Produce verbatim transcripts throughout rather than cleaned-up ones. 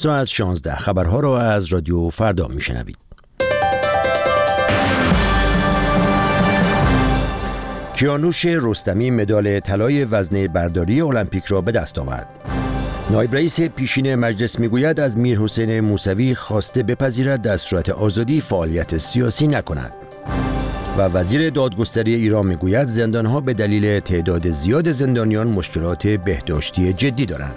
ساعت شانزده خبرها را از رادیو فردا میشنوید. کیانوش رستمی مدال طلای وزنه برداری المپیک را به دست آورد. نایب رئیس پیشین مجلس میگوید از میرحسین موسوی خواسته بپذیرد در صورت آزادی فعالیت سیاسی نکند. و وزیر دادگستری ایران میگوید زندانها به دلیل تعداد زیاد زندانیان مشکلات بهداشتی جدی دارند.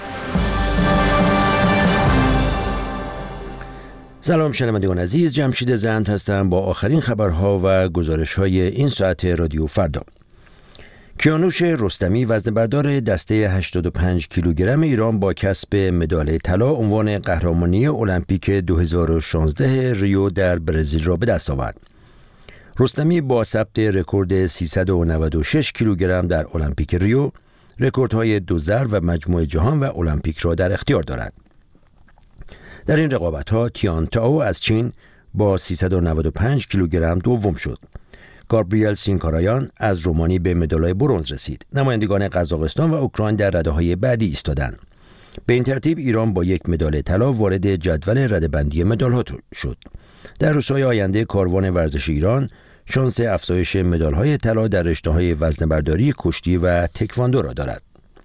سلام شنوندگان عزیز، جمشید زند هستم با آخرین خبرها و گزارش‌های این ساعت رادیو فردا. کیانوش رستمی وزنه‌بردار دسته هشتاد و پنج کیلوگرم ایران با کسب مدال طلا عنوان قهرمانی المپیک دو هزار و شانزده ریو در برزیل را به دست آورد. رستمی با ثبت رکورد سیصد و نود و شش کیلوگرم در المپیک ریو، رکوردهای دو ضرب و مجموع جهان و المپیک را در اختیار دارد. در این رقابت‌ها تیان تائو از چین با سیصد و نود و پنج کیلوگرم دوم شد. گابریل سینکارایان از رومانی به مدال‌های برنز رسید. نمایندگان قزاقستان و اوکراین در رده‌های بعدی ایستادند. به این ترتیب ایران با یک مدال طلا وارد جدول رده‌بندی مدال‌ها شد. در روزهای آینده کاروان ورزش ایران شانس افزایش مدال‌های طلا در رشته‌های وزنه‌برداری، کشتی و تکواندو را دارد.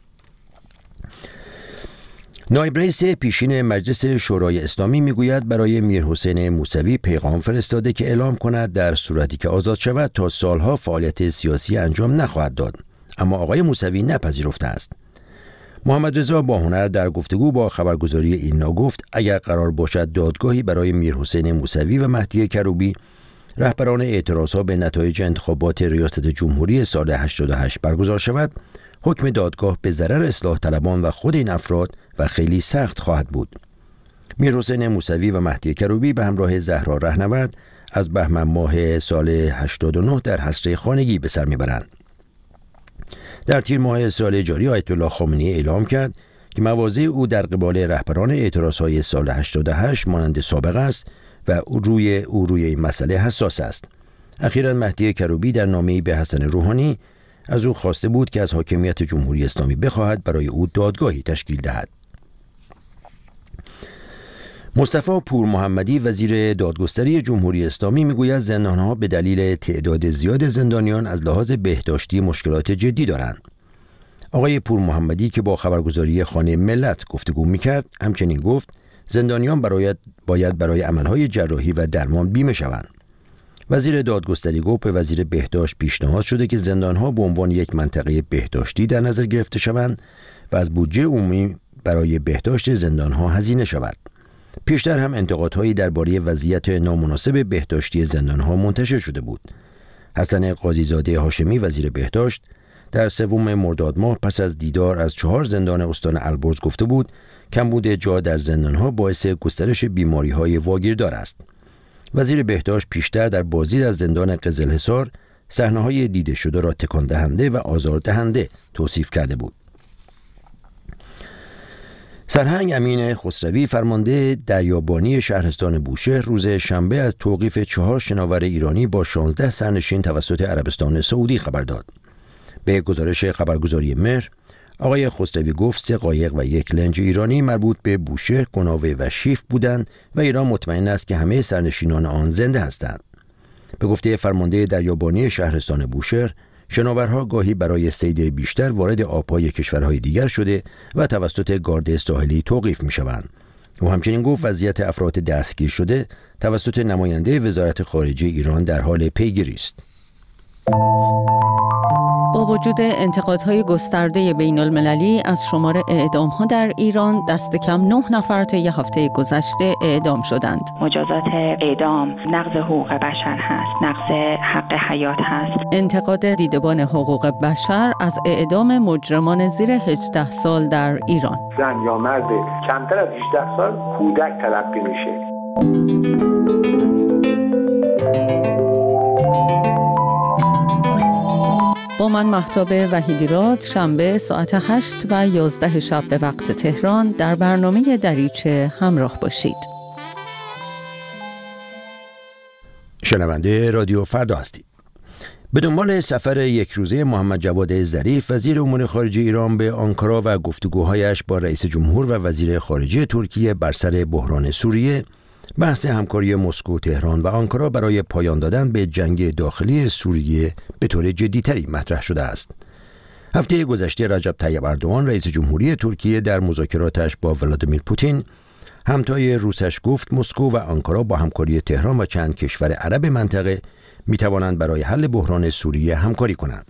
نایب رئیس پیشین مجلس شورای اسلامی میگوید برای میرحسین موسوی پیغام فرستاده که اعلام کند در صورتی که آزاد شود تا سالها فعالیت سیاسی انجام نخواهد داد، اما آقای موسوی نپذیرفته است. محمد رضا باهنر در گفتگو با خبرگزاری ایلنا گفت اگر قرار باشد دادگاهی برای میرحسین موسوی و مهدی کروبی رهبران اعتراضها به نتایج انتخابات ریاست جمهوری سال هشتاد و هشت برگزار شود، حکم دادگاه به ضرر اصلاح طلبان و خود این افراد و خیلی سخت خواهد بود. میرحسین موسوی و مهدی کروبی به همراه زهرا رهنورد از بهمن ماه سال هشتاد و نه در حصر خانگی به سر میبرند. در تیر ماه سال جاری آیت الله خامنه‌ای اعلام کرد که مواضع او در قبال رهبران اعتراضهای سال هشتاد و هشت مانند سابق است و او روی او روی این مسئله حساس است. اخیراً مهدی کروبی در نامه‌ای به حسن روحانی از او خواسته بود که از حاکمیت جمهوری اسلامی بخواهد برای او دادگاهی تشکیل دهد. مصطفی پور محمدی وزیر دادگستری جمهوری اسلامی میگوید زندانها به دلیل تعداد زیاد زندانیان از لحاظ بهداشتی مشکلات جدی دارند. آقای پور محمدی که با خبرگزاری خانه ملت گفتگو میکرد همچنین گفت زندانیان باید باید برای عملهای جراحی و درمان بیمه شوند. وزیر دادگستری گفت به وزیر بهداشت پیشنهاد شده که زندانها به عنوان یک منطقه بهداشتی در نظر گرفته شوند و از بودجه عمومی برای بهداشت زندانها هزینه شود. پیشتر هم انتقادهایی درباره وضعیت نامناسب بهداشتی زندانها منتشر شده بود. حسن قاضیزاده هاشمی وزیر بهداشت در سوم مرداد ماه پس از دیدار از چهار زندان استان البرز گفته بود کمبود جا در زندانها باعث گسترش بیماری‌های واگیردار است. وزیر بهداشت پیشتر در بازدید از زندان قزلحصار صحنه‌های دیده شده را تکان دهنده و آزاردهنده توصیف کرده بود. سرهنگ امین خسروی فرمانده دریابانی شهرستان بوشهر روز شنبه از توقیف چهار شناور ایرانی با شانزده سرنشین توسط عربستان سعودی خبر داد. به گزارش خبرگزاری مهر، آقای خسروی گفت سه قایق و یک لنج ایرانی مربوط به بوشهر، کناوه و شیف بودند و ایران مطمئن است که همه سرنشینان آن زنده هستند. به گفته فرمانده دریابانی شهرستان بوشهر، شناورها گاهی برای صید بیشتر وارد آبهای کشورهای دیگر شده و توسط گارد ساحلی توقیف می شوند. او همچنین گفت وضعیت افراد دستگیر شده توسط نماینده وزارت خارجه ایران در حال پیگیری است. با وجود انتقادهای گسترده بین المللی از شمار اعدام‌ها در ایران، دست کم نه نفر طی هفته گذشته اعدام شدند. مجازات اعدام نقض حقوق بشر هست، نقض حق حیات هست. انتقاد دیدبان حقوق بشر از اعدام مجرمان زیر هجده سال در ایران. زن یا مرد کمتر از هجده سال کودک تلقی میشه. با من مهتاب وحیدی‌راد شنبه ساعت هشت و یازده شب به وقت تهران در برنامه دریچه همراه باشید. شنونده رادیو فردا هستید. به دنبال سفر یک روزه محمد جواد ظریف وزیر امور خارجه ایران به آنکارا و گفتگوهایش با رئیس جمهور و وزیر خارجه ترکیه بر سر بحران سوریه، بحث همکاری مسکو، تهران و آنکارا برای پایان دادن به جنگ داخلی سوریه به طور جدی‌تری مطرح شده است. هفته گذشته رجب طیب اردوغان رئیس جمهوری ترکیه در مذاکراتش با ولادیمیر پوتین همتای روسش گفت مسکو و آنکارا با همکاری تهران و چند کشور عرب منطقه می توانند برای حل بحران سوریه همکاری کنند.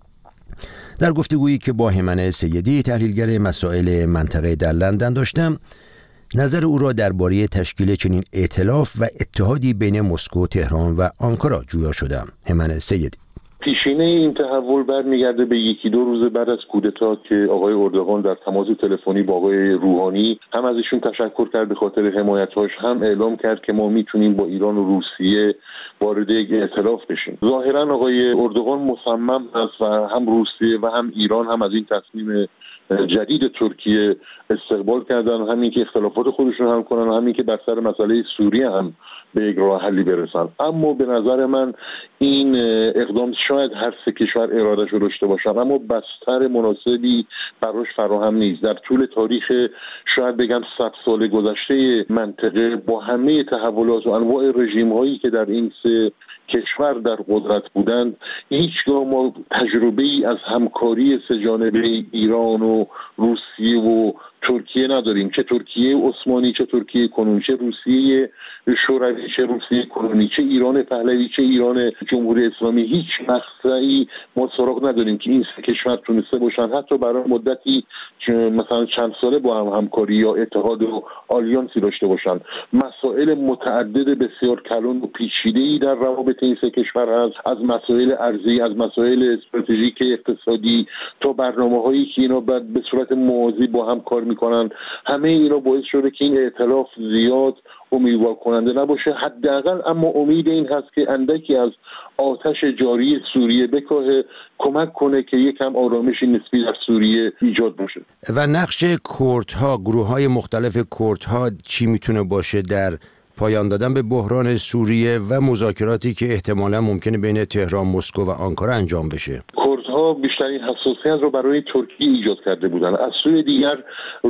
در گفتگویی که با هیمن سیدی تحلیلگر مسائل منطقه در لندن داشتم، نظر او را درباره تشکیل چنین ائتلاف و اتحادی بین مسکو، تهران و آنکارا جویا شدم. هیمن سیدی: پیشینه این تحول برمیگرده به یکی دو روز بعد از کودتا که آقای اردوغان در تماس تلفنی با آقای روحانی هم از ایشون تشکر کرد به خاطر حمایت‌هاش، هم اعلام کرد که ما میتونیم با ایران و روسیه وارد یک ائتلاف بشیم. ظاهرا آقای اردوغان مصمم است و هم روسیه و هم ایران هم از این تصمیم جدید ترکیه استقبال کردن، همین که اختلافات خودشون حل کنن، همین که بر سر مسئله سوریه هم به یک راه حلی برسن. اما به نظر من این اقدام شاید هر سه کشور ارادهش رو داشته باشن، اما بستر مناسبی براش فراهم نیست. در طول تاریخ شاید بگم صد سال گذشته منطقه با همه تحولات و انواع رژیم هایی که در این سه کشور در قدرت بودند، هیچگاه ما تجربه ای از همکاری سه جانبه ایران و روسیه و ترکیه نداریم، چه ترکیه عثمانی، چه ترکیه کنونی، چه روسیه شوروی، چه روسیه کنونی، چه ایران پهلوی، چه ایران جمهوری اسلامی. هیچ مقطعی ما سراغ نداریم که این سه کشور تونسته باشن حتی برای مدتی مثلا چند ساله با هم همکاری یا اتحاد و آلیانسی داشته باشن. مسائل متعدد بسیار کلان و پیچیده‌ای در روابط این سه کشور هست، از مسائل ارضی، از مسائل استراتژیک اقتصادی تا برنامه‌هایی که اینا به صورت موازی با هم کار میکنن. همه اینا باعث شده که این ائتلاف زیاد امیدوار کننده نباشه حداقل، اما امید این هست که اندکی از آتش جاری سوریه بکاهه، کمک کنه که یکم آرامش نسبی در سوریه ایجاد بشه. و نقش کردها، گروه‌های مختلف کردها چی میتونه باشه در پایان دادن به بحران سوریه و مذاکراتی که احتمالاً ممکنه بین تهران، مسکو و آنکارا انجام بشه؟ کردها بیشترین حساسیت رو برای ترکیه ایجاد کرده بودن. از سوی دیگر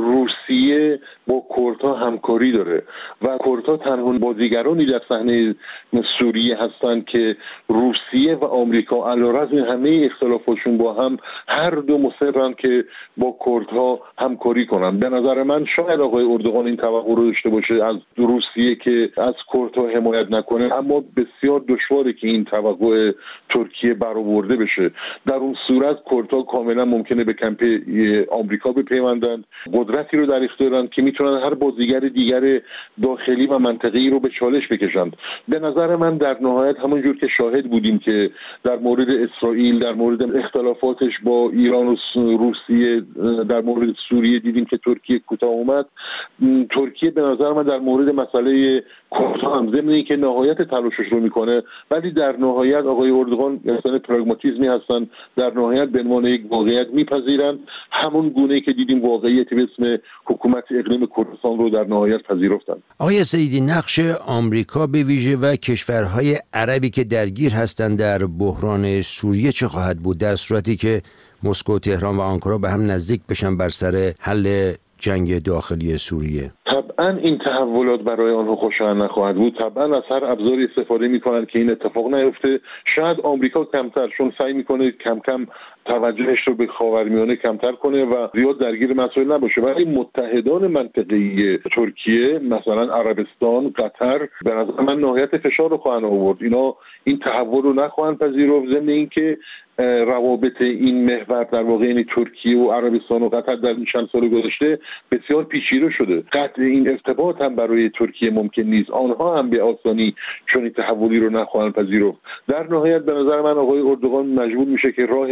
روسیه با کردها همکاری داره و کردها تنها بازیگرانی در صحنه سوریه هستند که روسیه و آمریکا علیرغم همه اختلافاتشون با هم هر دو مصرن که با کردها همکاری کنن. به نظر من شاید آقای اردوغان این توقع رو داشته باشه از روسیه که از کردها حمایت نکنه، اما بسیار دشواره که این توقع ترکیه برآورده بشه. در اون صورت کردها کاملا ممکنه به کمپ آمریکا بپیوندند، قدرتی رو در اختیارن که میتونن هر بازیگر دیگر داخلی و منطقه‌ای رو به چالش بکشند. به نظر من در نهایت همونجور که شاهد بودیم که در مورد اسرائیل، در مورد اختلافاتش با ایران و روسیه، در مورد سوریه دیدیم که ترکیه کوتاه اومد. ترکیه به نظر من در مورد مسئله کردها هم ضمن اینکه نهایت تلاشش رو میکنه، ولی در نهایت آقای اردوغان مثلا پراگماتیسمی هستن، در نهایت به عنوان یک واقعیت میپذیرن، همون گونه‌ای که دیدیم واقعیت به اسم حکومت اقلیم کردستان رو در نهایت پذیرفتن. آقای سیدی، نقش آمریکا به ویژه و کشورهای عربی که درگیر هستند در بحران سوریه چه خواهد بود در صورتی که مسکو، تهران و آنکارا به هم نزدیک بشن بر سر حل جنگ داخلی سوریه؟ طبعا این تحولات برای آنها خوشایند نخواهد بود. طبعا از هر ابزاری استفاده میکنند که این اتفاق نیفته. شاید آمریکا کمتر، چون سعی میکنه کم کم توجهش رو به خاورمیانه کمتر کنه و زیاد درگیر مسائل نباشه، ولی متحدان منطقه‌ای ترکیه مثلا عربستان، قطر به نظر من نهایت فشار رو خواهند آورد. اینا این تحول رو نخواهند پذیرفت، ضمن اینکه روابط این محور در واقع یعنی ترکیه و عربستان و قطر در این چند سال گذشته بسیار پیچیده شده. قطع این ارتباط هم برای ترکیه ممکن نیست. آنها هم به آسانی چون این تحولی رو نخواهند پذیرفت. در نهایت به نظر من آقای اردوغان مجبور میشه که راه میانه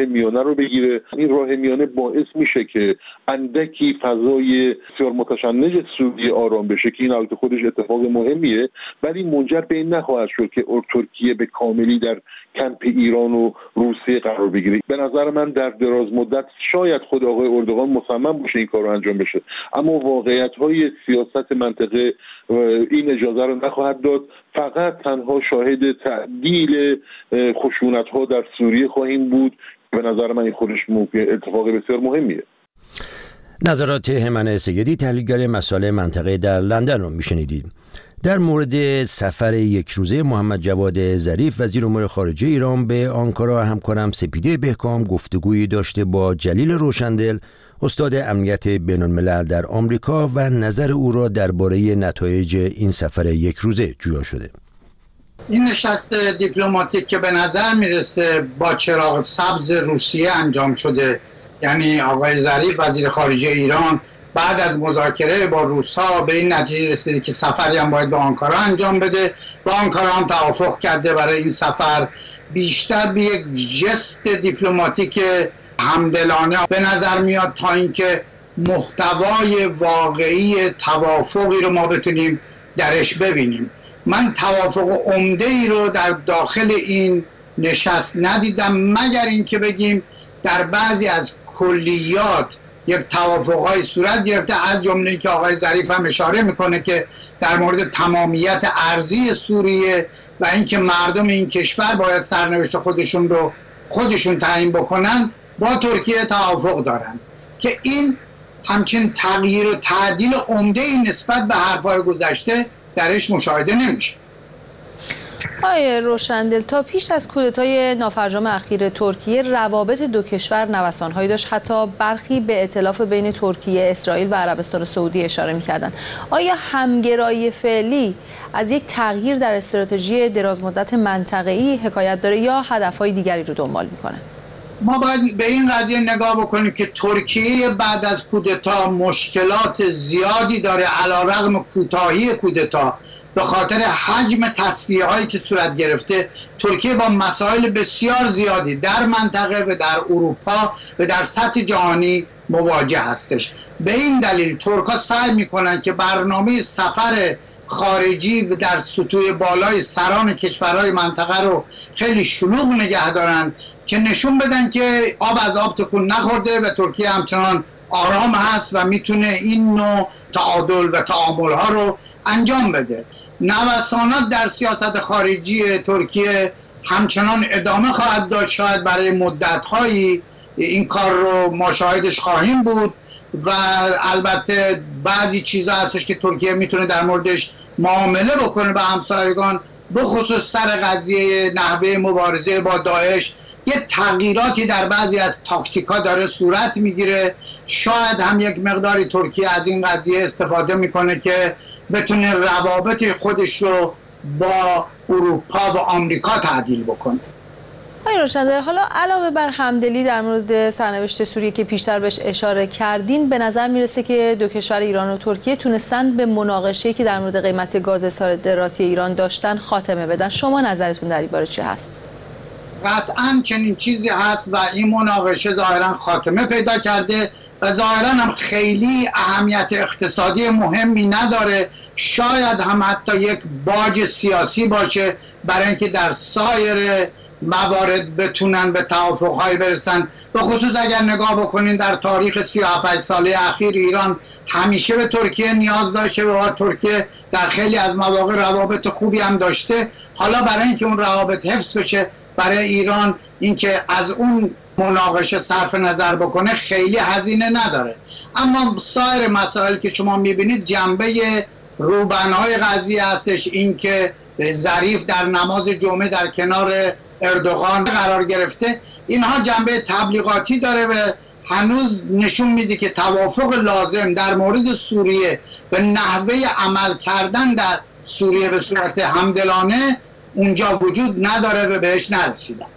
قرار بگیره. این راه میانه باعث میشه که اندکی فضای بسیار متشنج سوریه آرام بشه که این البته خودش اتفاق مهمیه، ولی منجر به این نخواهد شد که ترکیه به کاملی در کمپ ایران و روسیه قرار بگیره. به نظر من در دراز مدت شاید خود آقای اردوغان مصمم باشه این کار رو انجام بشه، اما واقعیت‌های سیاست منطقه این اجازه رو نخواهد داد. فقط تنها شاهد تعدیل خشونت‌ها در سوریه خواهیم بود. به نظر من این خودش اتفاق بسیار مهمیه. نظرات همن سیدی، تحلیلگر مسائل منطقه در لندن رو میشنیدید. در مورد سفر یک روزه محمد جواد ظریف وزیر امور خارجه ایران به آنکارا، همکارم سپیده بهکام گفتگویی داشته با جلیل روشندل، استاد امنیت بین الملل در آمریکا، و نظر او را درباره نتایج این سفر یک روزه جویا شده. این نشست دیپلماتیک که به نظر میرسه با چراغ سبز روسیه انجام شده، یعنی آقای ظریف وزیر خارجه ایران بعد از مذاکره با روس‌ها به این نتیجه رسیده که سفری هم باید به آنکارا انجام بده. با آنکارا هم توافق کرده برای این سفر بیشتر به یک ژست دیپلماتیک همدلانه به نظر میاد تا اینکه محتوای واقعی توافقی رو ما بتونیم درش ببینیم. من توافق عمده ای رو در داخل این نشست ندیدم، مگر اینکه بگیم در بعضی از کلیات یک توافق‌های صورت گرفته، از جمله که آقای ظریف هم اشاره میکنه که در مورد تمامیت ارضی سوریه و اینکه مردم این کشور باید سرنوشت خودشون رو خودشون تعیین بکنن، با ترکیه توافق دارن که این همچین تغییر و تعدیل عمده‌ای نسبت به حرف‌های گذشته درش مشاهده نمیشه. آقای روشندل، تا پیش از کودتای نافرجام اخیر ترکیه روابط دو کشور نوسان‌هایی داشت، حتی برخی به ائتلاف بین ترکیه، اسرائیل و عربستان سعودی اشاره می‌کردند. آیا همگرایی فعلی از یک تغییر در استراتژی درازمدت منطقه‌ای حکایت داره یا هدف‌های دیگری رو دنبال می‌کنه؟ ما باید به این قضیه نگاه بکنیم که ترکیه بعد از کودتا مشکلات زیادی داره، علیرغم کوتاهی کودتا به خاطر حجم تصفیه‌هایی که صورت گرفته. ترکیه با مسائل بسیار زیادی در منطقه و در اروپا و در سطح جهانی مواجه هستش. به این دلیل ترک‌ها سعی می‌کنند که برنامه سفر خارجی و در سطوح بالای سران کشورهای منطقه رو خیلی شلوغ نگه دارن که نشون بدن که آب از آب تکون نخورده و ترکیه همچنان آرام هست و میتونه این نوع تعادل و تعامل‌ها رو انجام بده. نوسانات در سیاست خارجی ترکیه همچنان ادامه خواهد داشت، شاید برای مدت‌هایی این کار رو ما شاهدش خواهیم بود و البته بعضی چیزا هستش که ترکیه میتونه در موردش معامله بکنه با همسایگان، به خصوص سر قضیه نحوه مبارزه با داعش. یه تغییراتی در بعضی از تاکتیکا داره صورت میگیره. شاید هم یک مقداری ترکیه از این قضیه استفاده میکنه که بتونه روابط خودش رو با اروپا و آمریکا تعدیل بکنه. آقای روشندل، حالا علاوه بر همدلی در مورد سرنوشت سوریه که پیشتر بهش اشاره کردین، به نظر میرسه که دو کشور ایران و ترکیه تونستن به مناقشه‌ای که در مورد قیمت گاز صادراتی ایران داشتن خاتمه بدن. شما نظرتون در این باره چی هست؟ قطعاً چنین چیزی هست و این مناقشه ظاهراً خاتمه پیدا کرده و ظاهراً هم خیلی اهمیت اقتصادی مهمی نداره. شاید هم حتی یک باج سیاسی باشه برای اینکه در سایر موارد بتونن به توافق‌های برسن. به خصوص اگر نگاه بکنین در تاریخ سی و هفت ساله اخیر ایران همیشه به ترکیه نیاز داشته و ترکیه در خیلی از مواقع روابط خوبی هم داشته. حالا برای اینکه اون روابط حفظ بشه، برای ایران اینکه از اون مناقشه صرف نظر بکنه خیلی هزینه نداره. اما سایر مسائل که شما میبینید جنبه روبنای قضیه هستش، اینکه ظریف در نماز جمعه در کنار اردوغان قرار گرفته، اینها جنبه تبلیغاتی داره و هنوز نشون میده که توافق لازم در مورد سوریه به نحوه عمل کردن در سوریه به صورت همدلانه اونجا وجود نداره و بهش نرسیدن.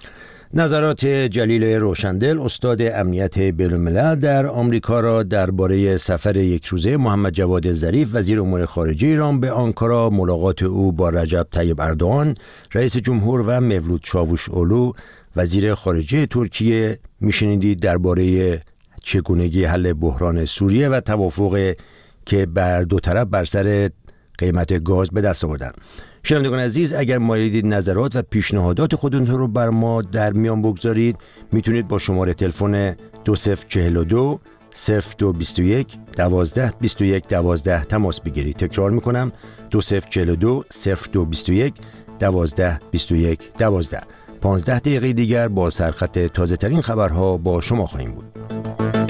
نظرات جلیل روشندل، استاد امنیت بین الملل در آمریکا، را درباره سفر یک روزه محمد جواد ظریف وزیر امور خارجه ایران به آنکارا، ملاقات او با رجب طیب اردوغان رئیس جمهور و مولود چاوش اولو وزیر خارجه ترکیه میشنیدید درباره چگونگی حل بحران سوریه و توافق که بر دو طرف بر سر قیمت گاز به دست آوردن. شنوندگان عزیز، اگر مایلید نظرات و پیشنهادات خودتون رو بر ما در میان بگذارید، میتونید با شماره تلفن دو صفر چهل دو صفر دو بیست و یک دوازده بیست و یک دوازده تماس بگیرید. تکرار میکنم دو صفر چهل دو صفر دو بیست و یک دوازده بیست و یک دوازده. پانزده دقیقه دیگر با سرخط تازه ترین خبرها با شما خواهیم بود.